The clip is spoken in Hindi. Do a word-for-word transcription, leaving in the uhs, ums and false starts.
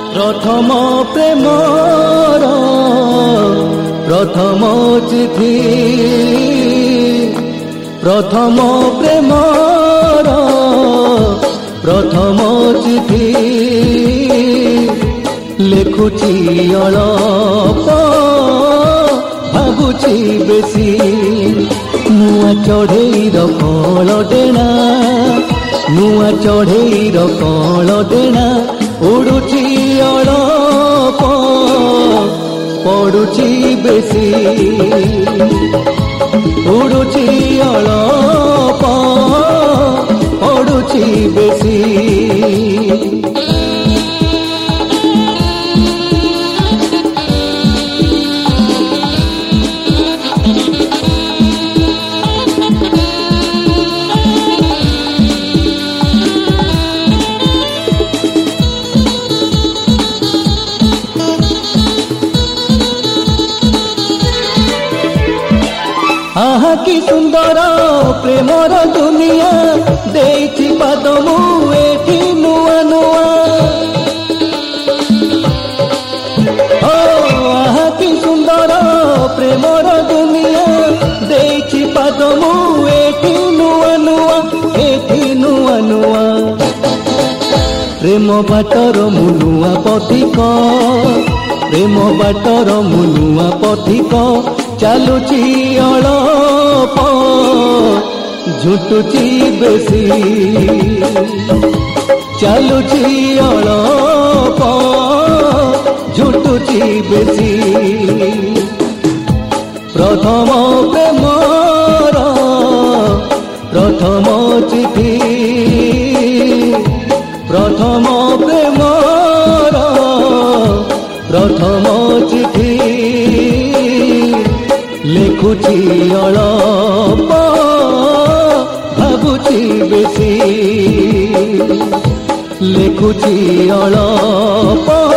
प्रथम प्रेमर प्रथम चिठी प्रथम प्रेमर प्रथम चिठी लेखुची अल्प भाबुची बेसी नुआ चढ़ेईर कल डेणा नुआ चढ़ेईर कल डेणा उड़ुची अल्प पड़ुची बेसी उड़ुची अल्प पड़ुची बेसी आहा कि सुंदर प्रेमर दुनिया देइछि पाद मु एठी नुआ नुआ ओ आहा कि सुंदर प्रेमर दुनिया देइछि पाद मु एठी नुआ नुआ एठी नुआ नुआ प्रेम बाटर मु नुआ पथिक प्रेम बाटर मु नुआ पथिक चालुची अल्प झुटुची बेसी चालुची अल्प झुटुची बेसी प्रथम प्रेमर प्रथम चिठी प्रथम प्रेमर प्रथम चिठी लेखुची अल्प भाबुची बेसी लेखुची अल्प